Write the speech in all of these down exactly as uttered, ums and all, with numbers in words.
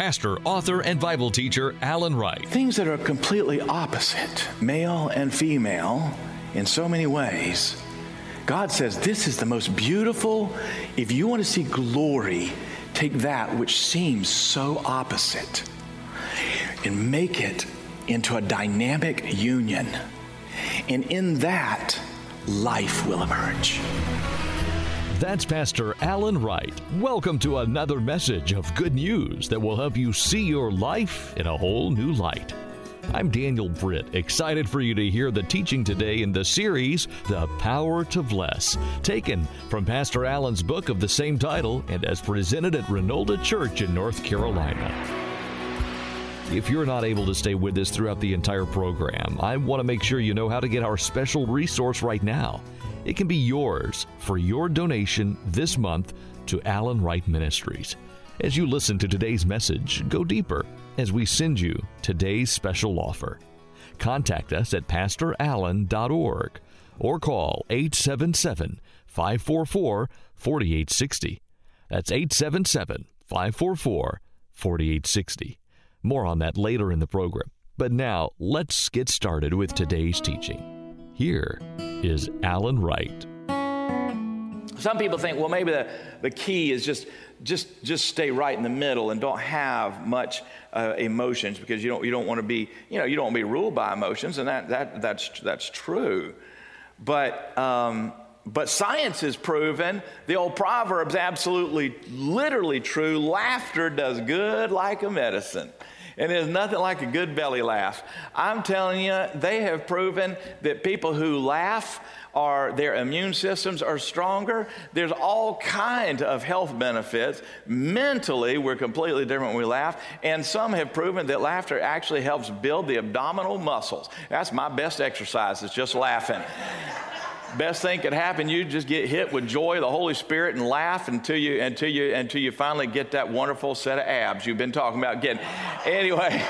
pastor, author, and Bible teacher Alan Wright. Things that are completely opposite, male and female, in so many ways. God says this is the most beautiful. If you want to see glory, take that which seems so opposite and make it into a dynamic union. And in that, life will emerge. That's Pastor Alan Wright. Welcome to another message of good news that will help you see your life in a whole new light. I'm Daniel Britt, excited for you to hear the teaching today in the series, The Power to Bless, taken from Pastor Alan's book of the same title and as presented at Renolda Church in North Carolina. If you're not able to stay with us throughout the entire program, I want to make sure you know how to get our special resource right now. It can be yours for your donation this month to Alan Wright Ministries. As you listen to today's message, go deeper as we send you today's special offer. Contact us at pastor allen dot org or call eight seven seven, five four four, four eight six zero. That's eight seven seven, five four four, four eight six zero. More on that later in the program. But now, let's get started with today's teaching. Here is Alan Wright. Some people think, well, maybe the, the key is just just just stay right in the middle and don't have much uh, emotions, because you don't you don't want to be you know you don't want to be ruled by emotions, and that that that's that's true. But um, but science has proven the old proverb's absolutely literally true. Laughter does good like a medicine. And there's nothing like a good belly laugh. I'm telling you, they have proven that people who laugh, are their immune systems are stronger. There's all kinds of health benefits. Mentally, we're completely different when we laugh. And some have proven that laughter actually helps build the abdominal muscles. That's my best exercise, is just laughing. Best thing could happen, you just get hit with joy of the Holy Spirit and laugh until you until you until you finally get that wonderful set of abs you've been talking about getting. Anyway,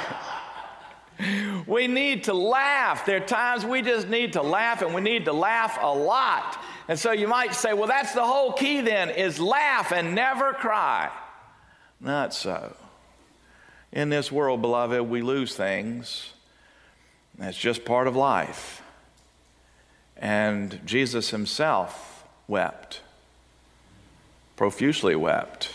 we need to laugh. There are times we just need to laugh, and we need to laugh a lot. And so you might say, well, that's the whole key then, is laugh and never cry. Not so. In this world, beloved, we lose things. That's just part of life. And Jesus himself wept, profusely wept.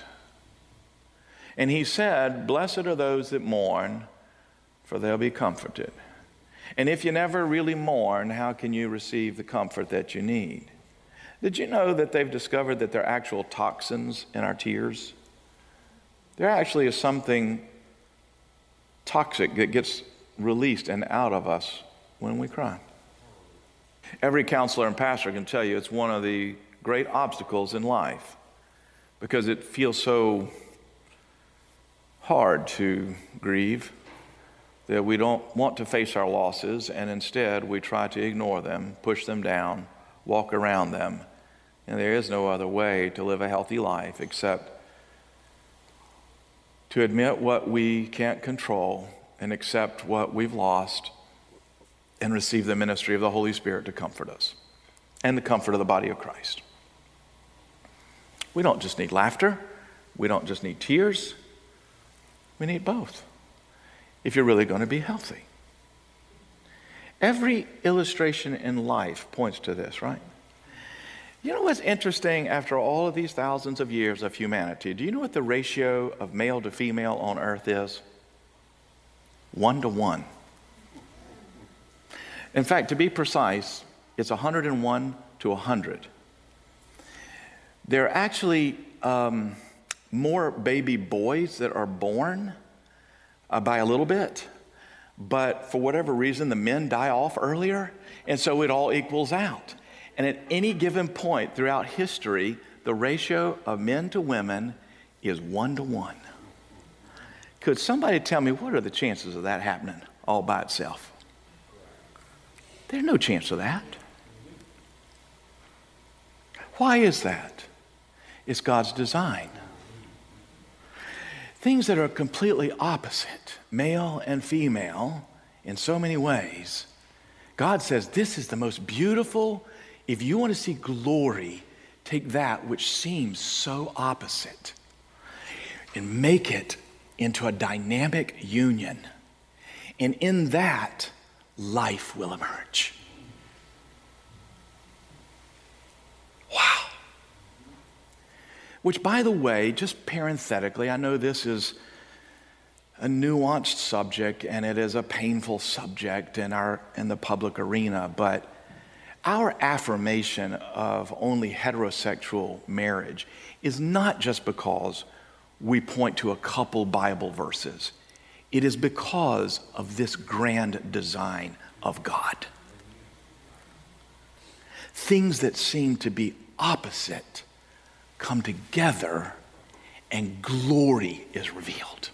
And he said, blessed are those that mourn, for they'll be comforted. And if you never really mourn, how can you receive the comfort that you need? Did you know that they've discovered that there are actual toxins in our tears? There actually is something toxic that gets released and out of us when we cry. Every counselor and pastor can tell you it's one of the great obstacles in life, because it feels so hard to grieve that we don't want to face our losses, and instead we try to ignore them, push them down, walk around them. And there is no other way to live a healthy life except to admit what we can't control and accept what we've lost, and receive the ministry of the Holy Spirit to comfort us and the comfort of the body of Christ. We don't just need laughter. We don't just need tears. We need both if you're really going to be healthy. Every illustration in life points to this, right? You know what's interesting after all of these thousands of years of humanity? Do you know what the ratio of male to female on earth is? One to one. In fact, to be precise, it's one hundred one to one hundred. There are actually um, more baby boys that are born uh, by a little bit, but for whatever reason, the men die off earlier, and so it all equals out. And at any given point throughout history, the ratio of men to women is one to one. Could somebody tell me, what are the chances of that happening all by itself? There's no chance of that. Why is that? It's God's design. Things that are completely opposite, male and female, in so many ways, God says this is the most beautiful. If you want to see glory, take that which seems so opposite and make it into a dynamic union. And in that, life will emerge. Wow. Which, by the way, just parenthetically, I know this is a nuanced subject and it is a painful subject in our in the public arena, but our affirmation of only heterosexual marriage is not just because we point to a couple Bible verses. It is because of this grand design of God. Things that seem to be opposite come together and glory is revealed.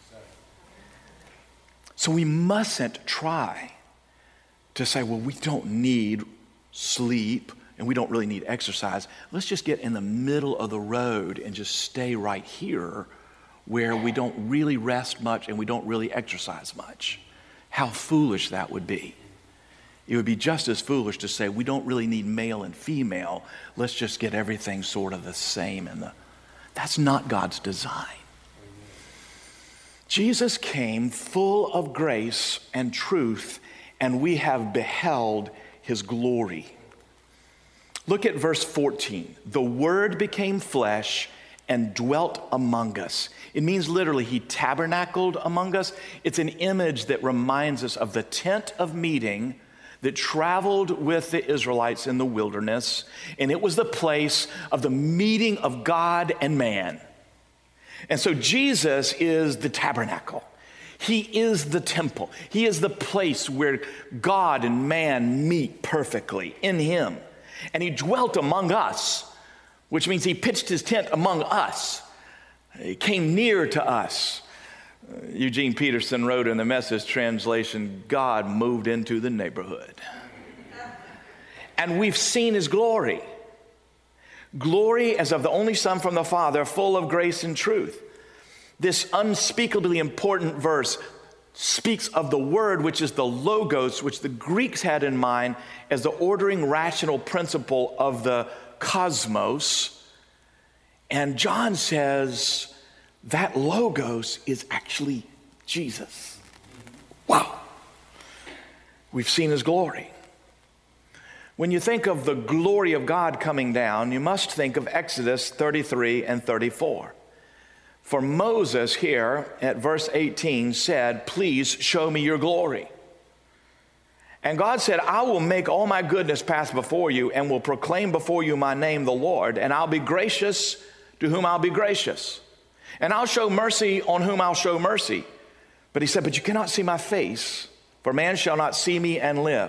So we mustn't try to say, well, we don't need sleep and we don't really need exercise. Let's just get in the middle of the road and just stay right here where we don't really rest much and we don't really exercise much. How foolish that would be. It would be just as foolish to say we don't really need male and female. Let's just get everything sort of the same. In the, that's not God's design. Jesus came full of grace and truth, and we have beheld his glory. Look at verse fourteen. The Word became flesh and dwelt among us. It means literally he tabernacled among us. It's an image that reminds us of the tent of meeting that traveled with the Israelites in the wilderness, and it was the place of the meeting of God and man. And so Jesus is the tabernacle. He is the temple. He is the place where God and man meet perfectly in him. And he dwelt among us, which means he pitched his tent among us. He came near to us. Uh, Eugene Peterson wrote in the Message translation, God moved into the neighborhood. And we've seen his glory. Glory as of the only Son from the Father, full of grace and truth. This unspeakably important verse speaks of the Word, which is the Logos, which the Greeks had in mind as the ordering rational principle of the cosmos. And John says that Logos is actually Jesus. Wow. We've seen his glory. When you think of the glory of God coming down, you must think of Exodus thirty-three and thirty-four. For Moses here at verse eighteen said, please show me your glory. And God said, I will make all my goodness pass before you and will proclaim before you my name, the Lord, and I'll be gracious to whom I'll be gracious. And I'll show mercy on whom I'll show mercy. But he said, but you cannot see my face, for man shall not see me and live.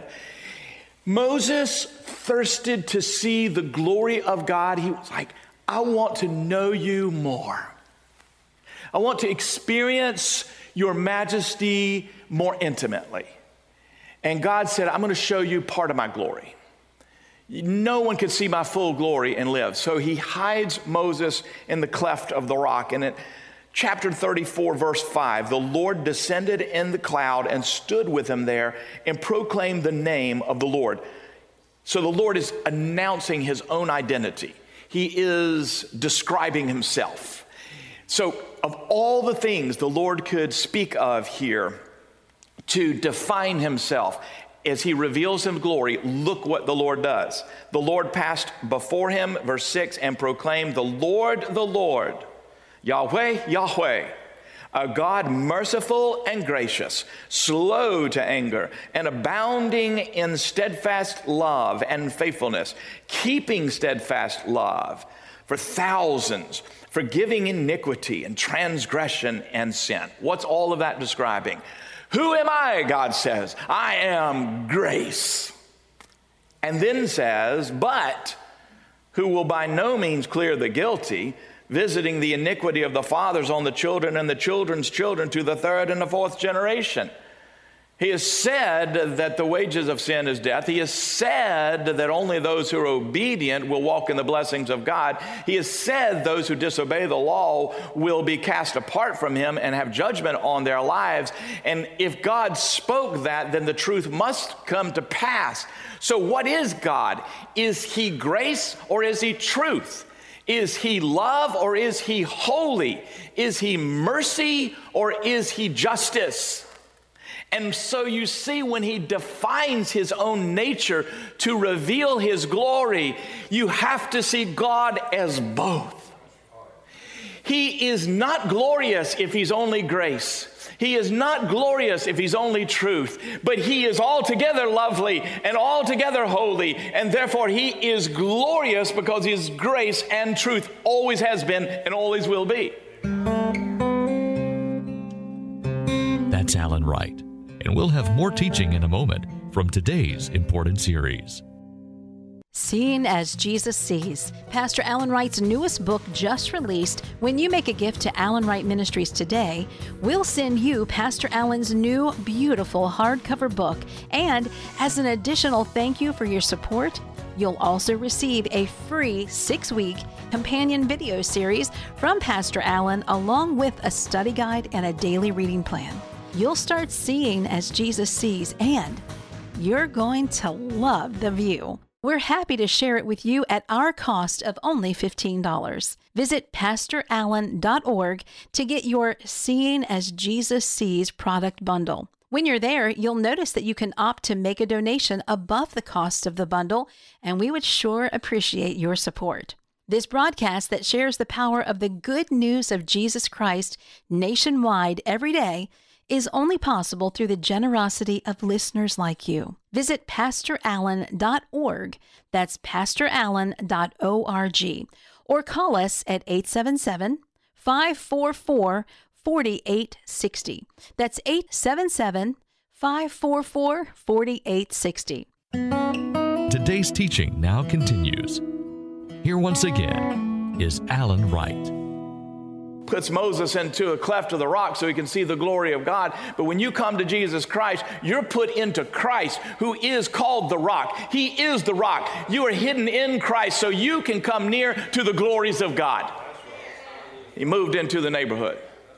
Moses thirsted to see the glory of God. He was like, I want to know you more. I want to experience your majesty more intimately. And God said, I'm going to show you part of my glory. No one can see my full glory and live. So he hides Moses in the cleft of the rock. And in chapter thirty-four, verse five, the Lord descended in the cloud and stood with him there and proclaimed the name of the Lord. So the Lord is announcing his own identity. He is describing himself. So of all the things the Lord could speak of here to define himself, as he reveals his glory, look what the Lord does. The Lord passed before him, verse six, and proclaimed, the Lord, the Lord, Yahweh, Yahweh, a God merciful and gracious, slow to anger, and abounding in steadfast love and faithfulness, keeping steadfast love for thousands, forgiving iniquity and transgression and sin. What's all of that describing? Who am I, God says? I am grace. And then says, but who will by no means clear the guilty, visiting the iniquity of the fathers on the children and the children's children to the third and the fourth generation. He has said that the wages of sin is death. He has said that only those who are obedient will walk in the blessings of God. He has said those who disobey the law will be cast apart from him and have judgment on their lives. And if God spoke that, then the truth must come to pass. So what is God? Is he grace or is he truth? Is he love or is he holy? Is he mercy or is he justice? And so you see, when he defines his own nature to reveal his glory, you have to see God as both. He is not glorious if he's only grace. He is not glorious if he's only truth, but he is altogether lovely and altogether holy, and therefore he is glorious because his grace and truth always has been and always will be. That's Alan Wright, and we'll have more teaching in a moment from today's important series. Seeing as Jesus Sees, Pastor Alan Wright's newest book just released. When you make a gift to Alan Wright Ministries today, we'll send you Pastor Alan's new, beautiful hardcover book. And as an additional thank you for your support, you'll also receive a free six-week companion video series from Pastor Alan, along with a study guide and a daily reading plan. You'll start seeing as Jesus sees, and you're going to love the view. We're happy to share it with you at our cost of only fifteen dollars. Visit pastor allen dot org to get your Seeing as Jesus Sees product bundle. When you're there, you'll notice that you can opt to make a donation above the cost of the bundle, and we would sure appreciate your support. This broadcast that shares the power of the good news of Jesus Christ nationwide every day is only possible through the generosity of listeners like you. Visit pastor allen dot org, that's pastor allen dot org, or call us at eight seven seven, five four four, four eight six zero. That's eight seven seven, five four four, four eight six zero. Today's teaching now continues. Here once again is Alan Wright. Puts Moses into a cleft of the rock so he can see the glory of God. But when you come to Jesus Christ, you're put into Christ, who is called the rock. He is the rock. You are hidden in Christ so you can come near to the glories of God. He moved into the neighborhood.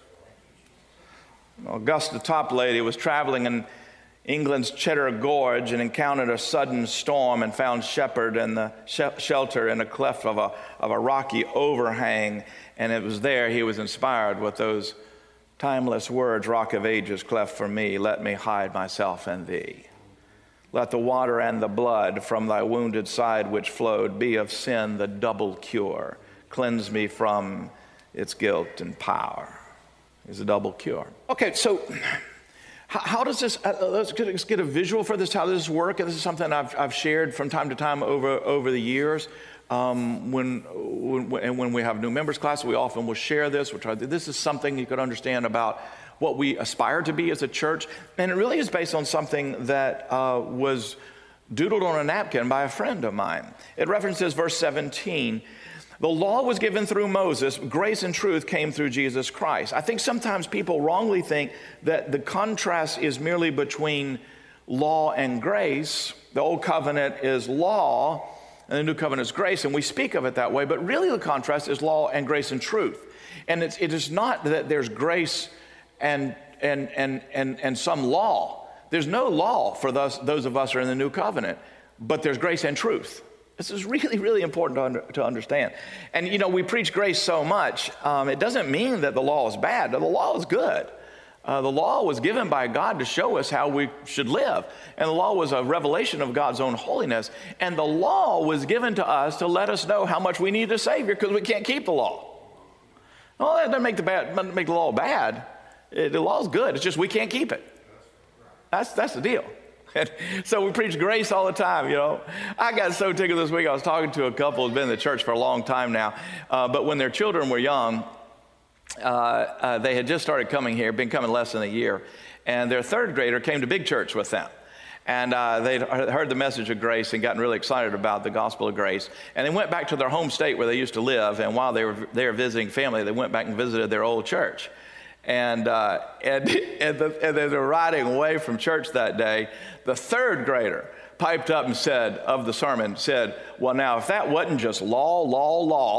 Augusta Toplady was traveling in England's Cheddar Gorge and encountered a sudden storm and found Shepherd in the sh- shelter in a cleft of a, of a rocky overhang. And it was there he was inspired with those timeless words, Rock of Ages, cleft for me, let me hide myself in thee. Let the water and the blood from thy wounded side which flowed be of sin the double cure. Cleanse me from its guilt and power. It's a double cure. Okay, so how, how does this, uh, let's, get, let's get a visual for this, how does this work? This is something I've, I've shared from time to time over, over the years. Um, when, when, and when we have new members class, we often will share this. We'll try to, this is something you could understand about what we aspire to be as a church. And it really is based on something that uh, was doodled on a napkin by a friend of mine. It references verse seventeen. The law was given through Moses. Grace and truth came through Jesus Christ. I think sometimes people wrongly think that the contrast is merely between law and grace. The old covenant is law, and the new covenant is grace, and we speak of it that way, but really the contrast is law and grace and truth. And it's, it is not that there's grace and, and, and, and, and some law. There's no law for those, those of us who are in the new covenant, but there's grace and truth. This is really, really important to, under, to understand. And, you know, we preach grace so much, um, it doesn't mean that the law is bad. The law is good. Uh, the law was given by God to show us how we should live. And the law was a revelation of God's own holiness. And the law was given to us to let us know how much we need a Savior because we can't keep the law. Well, that doesn't make the, bad, doesn't make the law bad. It, the law is good. It's just we can't keep it. That's, that's the deal. And so we preach grace all the time, you know. I got so tickled this week. I was talking to a couple who's been in the church for a long time now. Uh, but when their children were young, Uh, uh, they had just started coming here, been coming less than a year, and their third grader came to big church with them. And uh, they'd heard the message of grace and gotten really excited about the gospel of grace. And they went back to their home state where they used to live, and while they were there visiting family, they went back and visited their old church. And, uh, and, and, the, and as they were riding away from church that day, the third grader piped up and said, of the sermon, said, well, now, if that wasn't just law, law, law.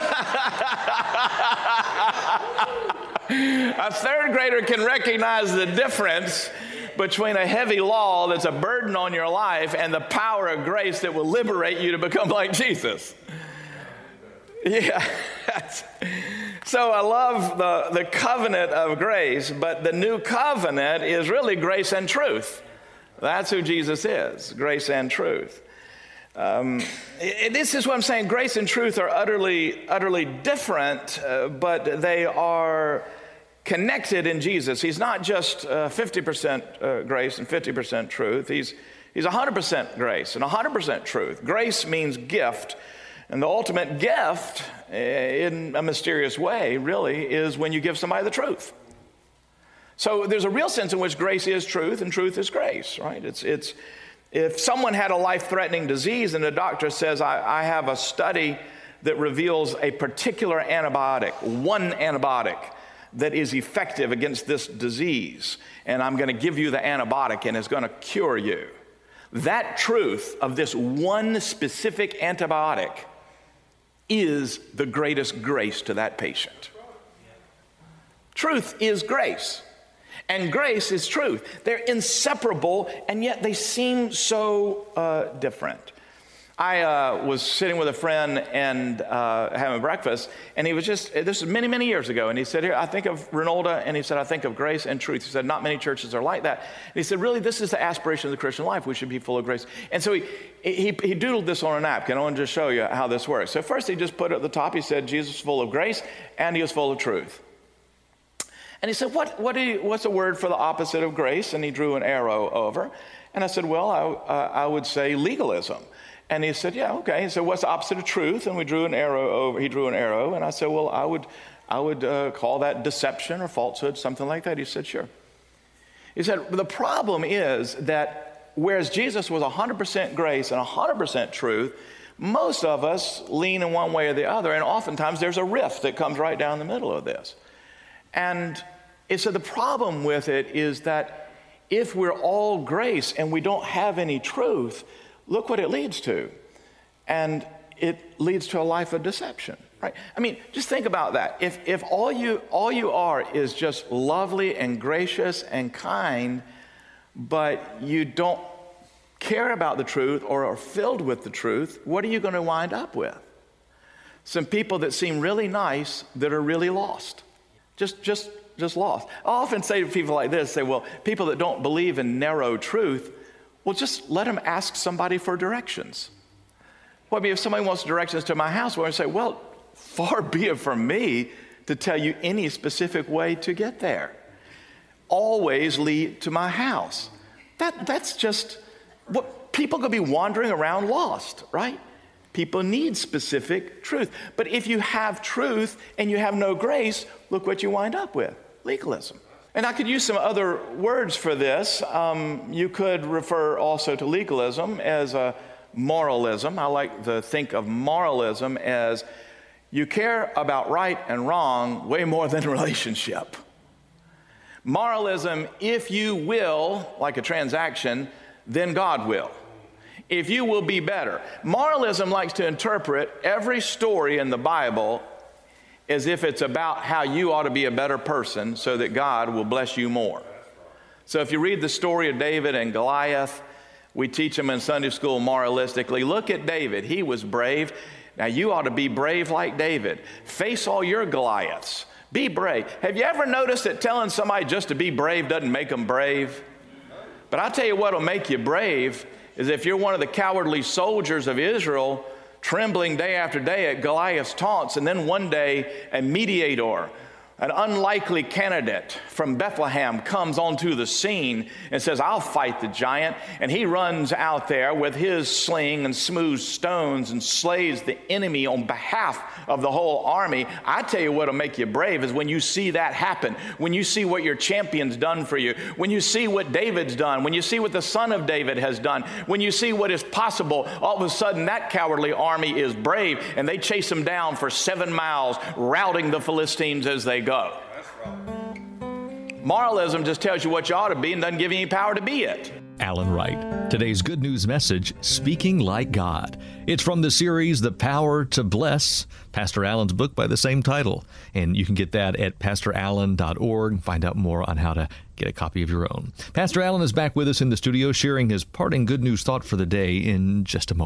A third grader can recognize the difference between a heavy law that's a burden on your life and the power of grace that will liberate you to become like Jesus. Yeah. So I love the, the covenant of grace, but the new covenant is really grace and truth. That's who Jesus is, grace and truth. Um, it, this is what I'm saying. Grace and truth are utterly, utterly different, uh, but they are connected in Jesus. He's not just uh, fifty percent uh, grace and fifty percent truth. He's, he's one hundred percent grace and one hundred percent truth. Grace means gift. And the ultimate gift, in a mysterious way, really, is when you give somebody the truth. So there's a real sense in which grace is truth and truth is grace, right? It's, it's, if someone had a life-threatening disease and the doctor says, I, I have a study that reveals a particular antibiotic, one antibiotic that is effective against this disease, and I'm going to give you the antibiotic and it's going to cure you. That truth of this one specific antibiotic is the greatest grace to that patient. Truth is grace, and grace is truth. They're inseparable, and yet they seem so uh, different. I uh, was sitting with a friend and uh, having breakfast, and he was just, this was many, many years ago, and he said, here, I think of Renolda, and he said, I think of grace and truth. He said, not many churches are like that. And he said, really, this is the aspiration of the Christian life. We should be full of grace. And so he, he, he doodled this on a napkin. I want to just show you how this works. So first he just put it at the top. He said, Jesus is full of grace, and he is full of truth. And he said, what, what do you, what's a word for the opposite of grace? And he drew an arrow over. And I said, well, I, uh, I would say legalism. And he said, yeah, okay. He said, what's the opposite of truth? And we drew an arrow over. He drew an arrow. And I said, well, I would, I would uh, call that deception or falsehood, something like that. He said, sure. He said, the problem is that whereas Jesus was one hundred percent grace and one hundred percent truth, most of us lean in one way or the other. And oftentimes there's a rift that comes right down the middle of this. And he said, the problem with it is that if we're all grace and we don't have any truth, look what it leads to. And it leads to a life of deception, right? I mean, just think about that. If if all you all you are is just lovely and gracious and kind, but you don't care about the truth or are filled with the truth, what are you going to wind up with? Some people that seem really nice that are really lost. Just just just lost. I often say to people like this, say, well, people that don't believe in narrow truth, well, just let them ask somebody for directions. Well, I mean, if somebody wants directions to my house, well, I say, well, far be it from me to tell you any specific way to get there. Always lead to my house. That, that's just what people could be wandering around lost, right? People need specific truth. But if you have truth and you have no grace, look what you wind up with, legalism. And I could use some other words for this. Um, you could refer also to legalism as a moralism. I like to think of moralism as you care about right and wrong way more than relationship. Moralism, if you will, like a transaction, then God will. If you will be better. Moralism likes to interpret every story in the Bible as if it's about how you ought to be a better person so that God will bless you more. So if you read the story of David and Goliath, we teach them in Sunday school moralistically. Look at David. He was brave. Now you ought to be brave like David. Face all your Goliaths. Be brave. Have you ever noticed that telling somebody just to be brave doesn't make them brave? But I'll tell you what will make you brave is if you're one of the cowardly soldiers of Israel trembling day after day at Goliath's taunts, and then one day a mediator, an unlikely candidate from Bethlehem comes onto the scene and says, I'll fight the giant. And he runs out there with his sling and smooth stones and slays the enemy on behalf of the whole army. I tell you what'll make you brave is when you see that happen, when you see what your champion's done for you, when you see what David's done, when you see what the son of David has done, when you see what is possible, all of a sudden that cowardly army is brave and they chase him down for seven miles, routing the Philistines as they go. That's right. Moralism just tells you what you ought to be and doesn't give you any power to be it. Alan Wright, today's Good News message, Speaking Like God. It's from the series, The Power to Bless, Pastor Alan's book by the same title. And you can get that at pastor allen dot org and find out more on how to get a copy of your own. Pastor Alan is back with us in the studio sharing his parting good news thought for the day in just a moment.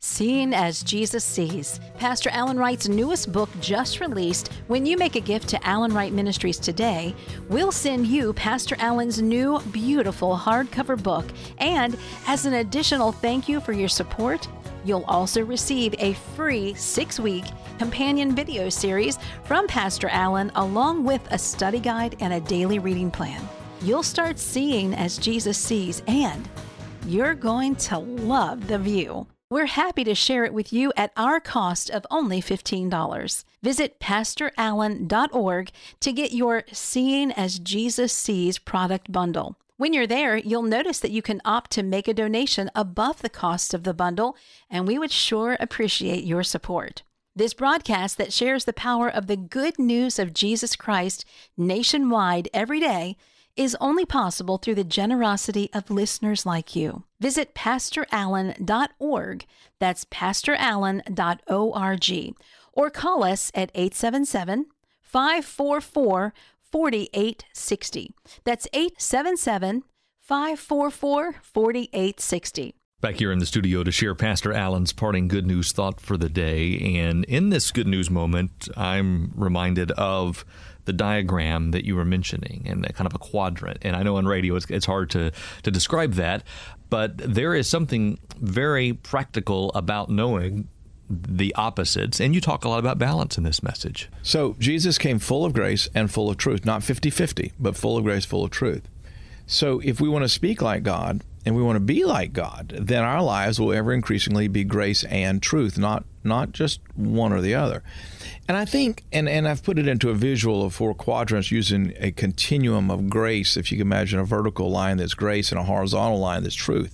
Seeing as Jesus Sees, Pastor Alan Wright's newest book just released. When you make a gift to Alan Wright Ministries today, we'll send you Pastor Alan's new beautiful hardcover book. And as an additional thank you for your support, you'll also receive a free six-week companion video series from Pastor Alan, along with a study guide and a daily reading plan. You'll start seeing as Jesus sees, and you're going to love the view. We're happy to share it with you at our cost of only fifteen dollars. Visit pastor allen dot org to get your Seeing as Jesus Sees product bundle. When you're there, you'll notice that you can opt to make a donation above the cost of the bundle, and we would sure appreciate your support. This broadcast that shares the power of the good news of Jesus Christ nationwide every day is only possible through the generosity of listeners like you. Visit pastor allen dot org, that's pastor allen dot org, or call us at eight seven seven, five four four, four eight six zero. That's eight seven seven, five four four, four eight six zero. Back here in the studio to share Pastor Alan's parting good news thought for the day. And in this good news moment, I'm reminded of the diagram that you were mentioning, and kind of a quadrant. And I know on radio it's, it's hard to, to describe that, but there is something very practical about knowing the opposites. And you talk a lot about balance in this message. So Jesus came full of grace and full of truth, not fifty-fifty, but full of grace, full of truth. So if we want to speak like God and we want to be like God, then our lives will ever increasingly be grace and truth, not not just one or the other. And I think, and, and I've put it into a visual of four quadrants using a continuum of grace, if you can imagine a vertical line that's grace and a horizontal line that's truth.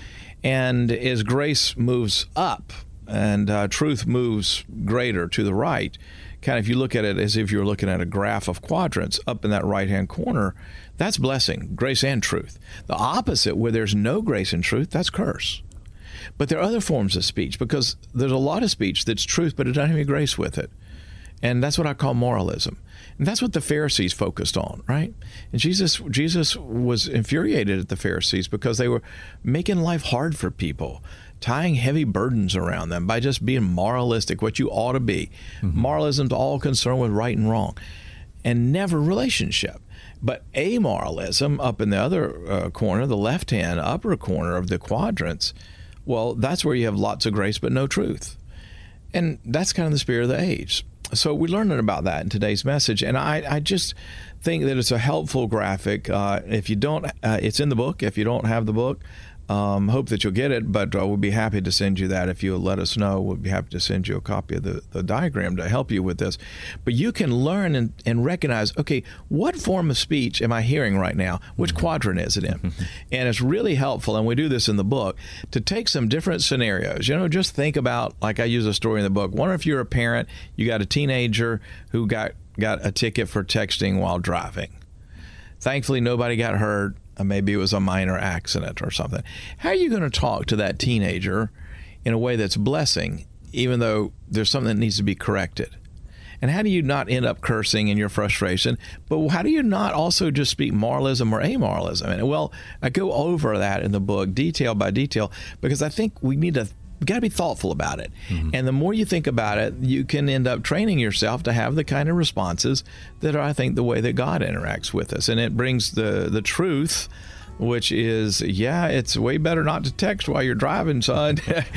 And as grace moves up and uh, truth moves greater to the right, kind of if you look at it as if you're looking at a graph of quadrants up in that right-hand corner, that's blessing, grace and truth. The opposite, where there's no grace and truth, that's curse. But there are other forms of speech, because there's a lot of speech that's truth, but it doesn't have any grace with it. And that's what I call moralism. And that's what the Pharisees focused on, right? And Jesus Jesus was infuriated at the Pharisees because they were making life hard for people, tying heavy burdens around them by just being moralistic, what you ought to be. Mm-hmm. Moralism's all concerned with right and wrong, and never relationship. But amoralism, up in the other uh, corner, the left-hand upper corner of the quadrants, well, that's where you have lots of grace but no truth. And that's kind of the spirit of the age. So we learned about that in today's message, and I, I just think that it's a helpful graphic. Uh, if you don't, uh, it's in the book. If you don't have the book, um, hope that you'll get it, but uh, we'll be happy to send you that. If you'll let us know, we'll be happy to send you a copy of the, the diagram to help you with this. But you can learn and, and recognize, okay, what form of speech am I hearing right now? Which quadrant is it in? And it's really helpful, and we do this in the book, to take some different scenarios. You know, just think about, like I use a story in the book. Wonder if you're a parent, you got a teenager who got, got a ticket for texting while driving. Thankfully, nobody got hurt. Maybe it was a minor accident or something. How are you going to talk to that teenager in a way that's blessing, even though there's something that needs to be corrected? And how do you not end up cursing in your frustration? But how do you not also just speak moralism or amoralism? And well, I go over that in the book, detail by detail, because I think we need to You've got to be thoughtful about it. Mm-hmm. And the more you think about it, you can end up training yourself to have the kind of responses that are, I think, the way that God interacts with us. And it brings the, the truth, which is, yeah, it's way better not to text while you're driving, son.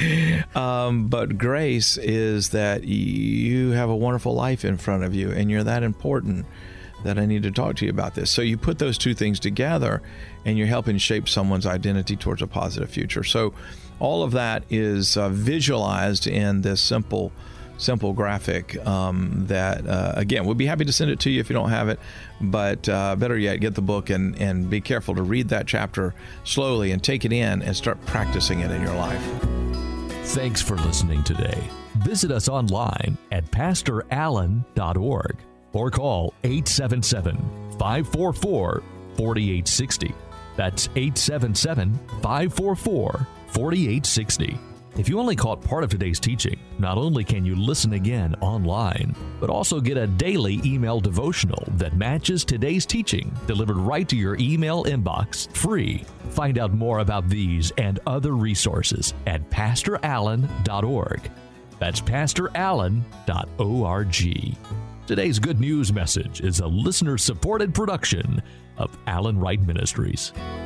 um, but grace is that you have a wonderful life in front of you, and you're that important that I need to talk to you about this. So you put those two things together, and you're helping shape someone's identity towards a positive future. So all of that is uh, visualized in this simple, simple graphic um, that, uh, again, we'll be happy to send it to you if you don't have it. But uh, better yet, get the book and, and be careful to read that chapter slowly and take it in and start practicing it in your life. Thanks for listening today. Visit us online at pastor allen dot org or call eight seven seven, five four four, four eight six zero. That's eight seven seven, five four four, four eight six zero. If you only caught part of today's teaching, not only can you listen again online, but also get a daily email devotional that matches today's teaching delivered right to your email inbox, free. Find out more about these and other resources at pastor allen dot org. That's pastor allen dot org. Today's Good News message is a listener-supported production of Allen Wright Ministries.